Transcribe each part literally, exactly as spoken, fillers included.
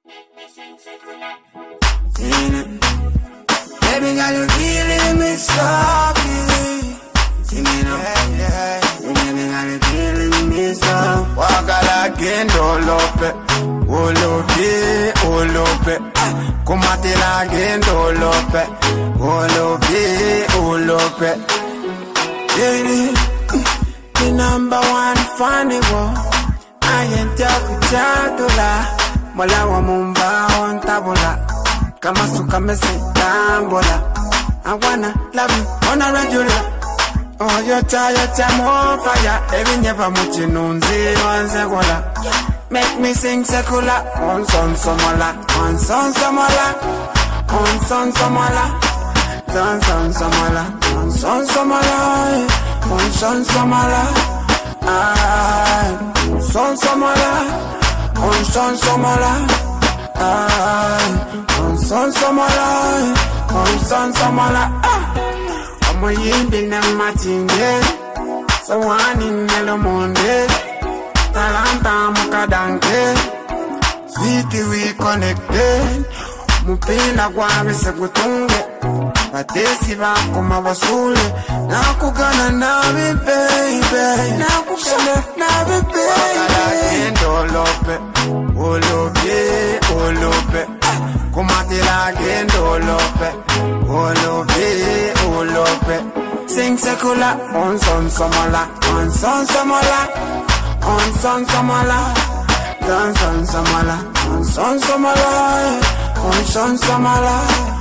Baby girl, you killing me softly. See me now, yeah. Baby girl, you killing me softly. Walk again, dolope, olope, olope. Kumate again, dolope, olope, olope. Baby, the number one funny boy. I ain't talking chatula. Mola wa mumba on tabula. Kama suka mesi tambola. I wanna love you on a regular. Oh, you're tired, I'm on fire. Every never much in unzi on secola. Make me sing secular. On son somola. On son somola. On son somola. Son son somola. On son somola. On son somola. Ah. Son somola, on son somola, ah, on son somola, on son somola, ah. Omo yindi na matinge, so one in the monde, talanta mukadanke, sweetie we connected, mupina kwa vese kutunge, batesi bako mabasule, nakugana nawe baby, nakugana nawe baby. Olope, olope, olope. Kumate la gendo olope, olope, olope. Sing secular, on son somola, on son somola, on son somola, on son somola, on son somola, on son somola,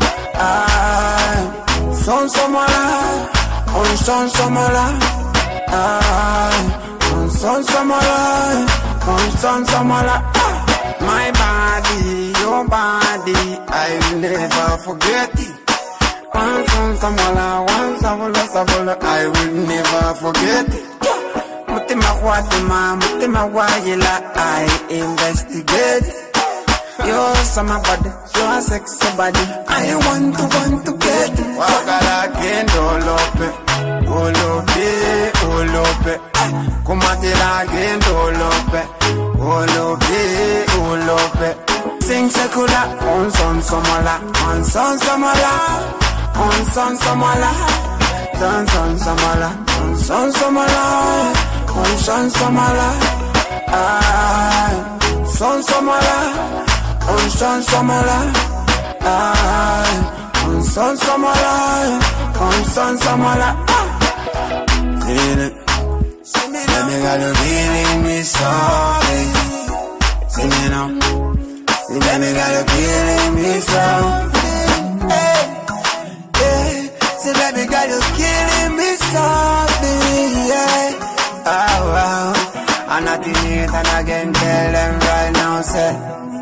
ah, son somola, on son somola, ah, on son somola. On son somola, my body, your body, I will never forget it. One son somola, one savola, savola, I will never forget it. Mutima watima, mutima wayila, I investigate. You're summer body, you're sexy body, I want to, want to get it. Wakala kendo lope, olope, olope. Kumate la gendo lope, olope, olope. Sing secular, on son somola, on son somola, on son somola, son son somola, on son somola, on son somola, ah, son somola, on son somola, ah, on son somola, on son somola, ah. Feel it. Let me got you feeling me softly. See me now. Let me got you feeling me softly. Hey, hey. See, let me got you killing me softly. Yeah. Oh, wow. I'm not in it and I can tell them right now, say.